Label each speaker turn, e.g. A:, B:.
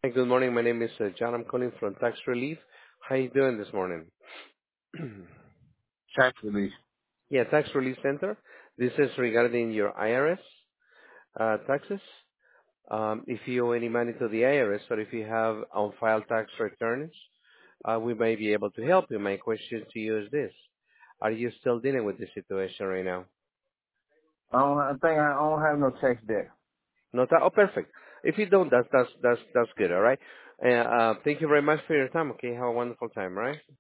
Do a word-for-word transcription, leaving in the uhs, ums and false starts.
A: Hi, good morning. My name is uh, John. I'm calling from Tax Relief. How you doing this morning?
B: Tax relief.
A: Yeah, Tax Relief Center. This is regarding your I R S uh, taxes. Um, if you owe any money to the I R S or if you have on-file tax returns, uh, we may be able to help you. My question to you is this: Are you still dealing with this situation right now?
B: I don't. I think I don't have no tax debt.
A: Not that, oh, perfect. If you don't, that's that's that's that's good. All right. Uh, uh, thank you very much for your time. Okay, have a wonderful time. All right.